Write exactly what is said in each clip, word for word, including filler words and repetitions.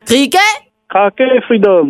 Criquet. Craquet Freedom.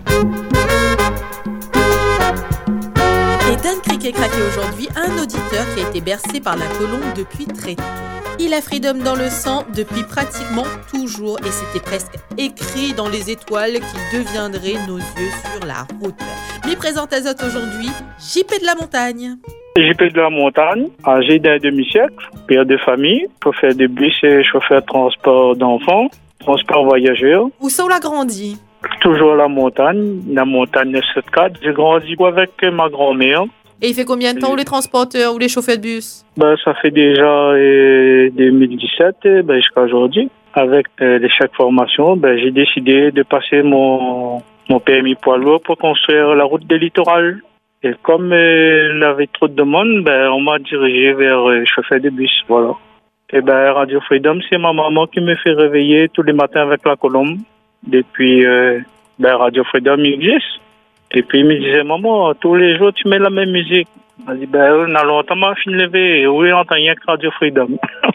Et dans Criquet Craquet aujourd'hui, un auditeur qui a été bercé par la colombe depuis très tôt. Il a Freedom dans le sang depuis pratiquement toujours et c'était presque écrit dans les étoiles qu'il deviendrait nos yeux sur la route. Mi présente à Zot aujourd'hui, J P de la montagne. J P de la montagne, âgé d'un demi-siècle, père de famille, chauffeur de bus et chauffeur de transport d'enfants, transport voyageurs. Où ça on l'a grandi? Toujours la montagne, la montagne neuf cent soixante-quatre. J'ai grandi avec ma grand-mère. Et il fait combien de temps ou les transporteurs ou les chauffeurs de bus? Ben, ça fait déjà euh, deux mille dix-sept ben, jusqu'à aujourd'hui. Avec euh, les chèques formation, ben, j'ai décidé de passer mon, mon permis poids lourd pour construire la route des littorales. Et comme euh, il y avait trop de demandes, ben, on m'a dirigé vers euh, chauffeur de bus. Voilà. Et ben, Radio Freedom, c'est ma maman qui me fait réveiller tous les matins avec la colombe. Depuis euh, ben, Radio Freedom existe. Et puis il me disait, maman, tous les jours tu mets la même musique. Elle m'a dit, ben, on a longtemps m'a fini levé. Et oui, on entend rien que Radio Freedom.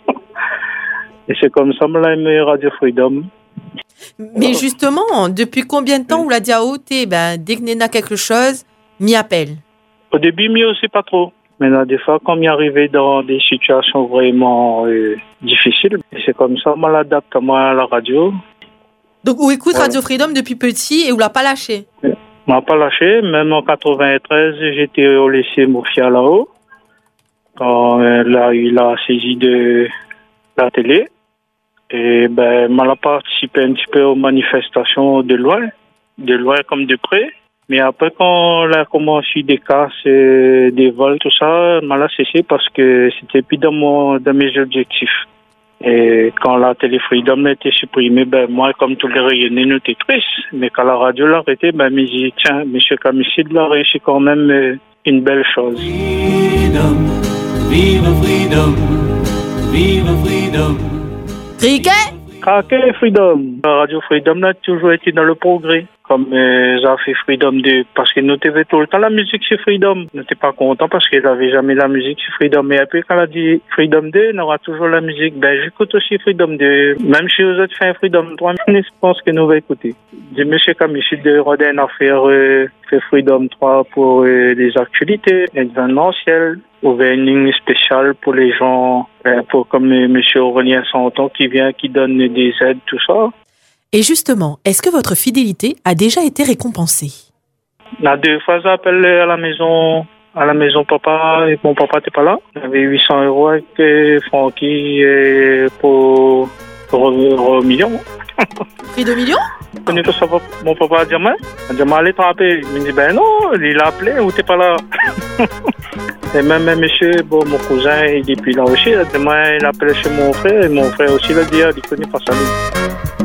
Et c'est comme ça que j'ai aimé Radio Freedom. Mais justement, depuis combien de temps, ou la diao, ben, dès que Néna quelque chose, m'y appelle? Au début, m'y aussi pas trop. Maintenant, des fois, quand m'y arrivait dans des situations vraiment euh, difficiles, et c'est comme ça, je m'adapte à moi à la radio. Donc, on écoute voilà. Radio Freedom depuis petit et on l'a pas lâché? On m'a pas lâché. Même en quatre-vingt-treize, j'étais au lycée Moufia là-haut. Quand euh, là, il a saisi de la télé. Et ben, m'a participé un petit peu aux manifestations de loin, de loin comme de près. Mais après, quand on a commencé des casses, euh, des vols, tout ça, m'a cessé parce que c'était plus dans, mon, dans mes objectifs. Et quand la télé Freedom a été supprimée, ben moi, comme tous les rayonnés, nous étions tristes. Mais quand la radio l'a arrêté, ben, je me dit, tiens, M. Kamicide l'a réussi quand même euh, une belle chose. Freedom, vive Freedom, vive Freedom. Criquet. Craquet Freedom. La radio Freedom a toujours été dans le progrès. Comme euh, ça a fait Freedom deux. Parce que nous t'avons tout le temps la musique sur Freedom. Nous n'étions pas contents parce qu'ils n'avaient jamais la musique sur Freedom. Mais après, quand elle a dit Freedom deux, on aura toujours la musique. Ben, j'écoute aussi Freedom deux. Même si vous êtes fait Freedom trois, je pense que nous allons écouter. De M. Kamicide de Rodin a fait, euh, fait Freedom trois pour euh, les actualités événementielles. Ouvert une ligne spéciale pour les gens, euh, pour comme euh, M. Aurélien Santon qui vient, qui donne des aides, tout ça. Et justement, est-ce que votre fidélité a déjà été récompensée? La deux fois, j'appelle à la maison, à la maison papa, et mon papa n'était pas là. J'avais huit cents euros avec euh, Francky euh, pour, pour, pour un million. Prix de millions? Vous connaissez tout ça, mon papa a dit, mais, il a dit, mais allez tremper. Il me dit, ben non, il a appelé ou t'es pas là. Et même un monsieur, bon, mon cousin, il est plus là aussi. Il a dit, moi, il a appelé chez mon frère, et mon frère aussi, il a dit, il connaît pas ça.